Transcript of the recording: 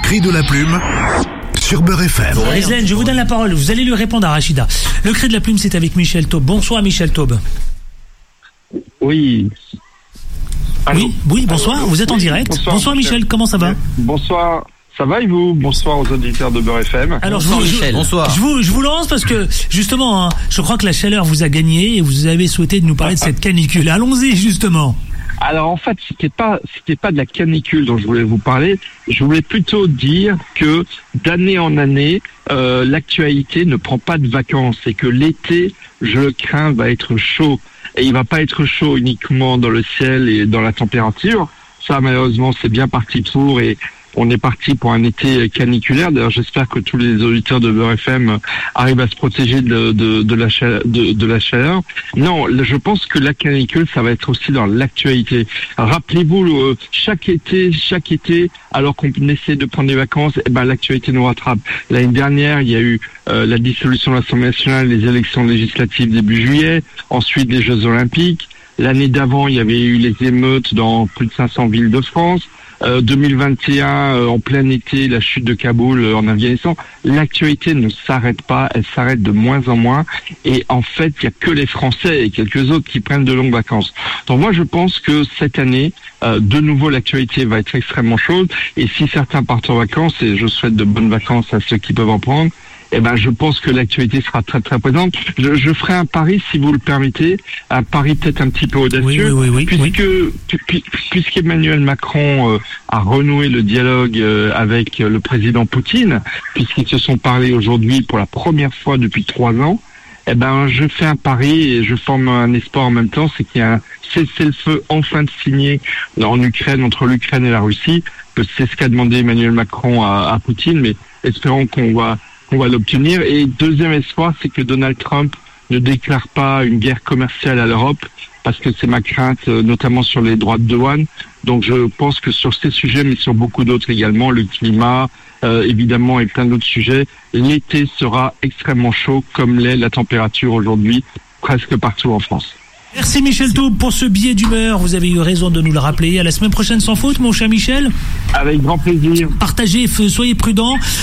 cri de la plume sur Beurre FM. Raislaine, je vous donne la parole. Vous allez lui répondre à Rachida. Le cri de la plume, c'est avec Michel Taube. Bonsoir Michel Taube. Oui. Allô? Oui, bonsoir. Vous êtes en direct. Bonsoir Michel, comment ça va? Bonsoir. Ça va et vous? Bonsoir aux auditeurs de Beurre FM. Alors, Bonsoir. Je vous lance parce que, justement, je crois que la chaleur vous a gagné et vous avez souhaité nous parler de cette canicule. Allons-y, justement. Alors en fait, c'était pas de la canicule dont je voulais vous parler. Je voulais plutôt dire que d'année en année, l'actualité ne prend pas de vacances et que l'été, je le crains, va être chaud. Et il va pas être chaud uniquement dans le ciel et dans la température. Ça, malheureusement, c'est bien parti pour et on est parti pour un été caniculaire. D'ailleurs, j'espère que tous les auditeurs de Beurre FM arrivent à se protéger de la chaleur. Non, je pense que la canicule, ça va être aussi dans l'actualité. Rappelez-vous, chaque été, alors qu'on essaie de prendre des vacances, l'actualité nous rattrape. L'année dernière, il y a eu la dissolution de l'Assemblée nationale, les élections législatives début juillet, ensuite les Jeux Olympiques. L'année d'avant, il y avait eu les émeutes dans plus de 500 villes de France. 2021, en plein été, la chute de Kaboul en Afghanistan. L'actualité ne s'arrête pas, elle s'arrête de moins en moins. Et en fait, il n'y a que les Français et quelques autres qui prennent de longues vacances. Donc moi, je pense que cette année, de nouveau, l'actualité va être extrêmement chaude. Et si certains partent en vacances, et je souhaite de bonnes vacances à ceux qui peuvent en prendre, je pense que l'actualité sera très très présente. Je ferai un pari, si vous le permettez, un pari peut-être un petit peu audacieux, oui, puisqu'Emmanuel Macron a renoué le dialogue avec le président Poutine, puisqu'ils se sont parlé aujourd'hui pour la première fois depuis 3 ans. Je fais un pari et je forme un espoir en même temps, c'est qu'il y a un cessez-le-feu enfin de signé en Ukraine, entre l'Ukraine et la Russie, que c'est ce qu'a demandé Emmanuel Macron à Poutine, mais espérons qu'on va l'obtenir. Et deuxième espoir, c'est que Donald Trump ne déclare pas une guerre commerciale à l'Europe, parce que c'est ma crainte, notamment sur les droits de douane. Donc je pense que sur ces sujets, mais sur beaucoup d'autres également, le climat, évidemment, et plein d'autres sujets, l'été sera extrêmement chaud, comme l'est la température aujourd'hui, presque partout en France. Merci Michel Taube pour ce billet d'humeur. Vous avez eu raison de nous le rappeler. À la semaine prochaine sans faute, mon cher Michel. Avec grand plaisir. Partagez, soyez prudents.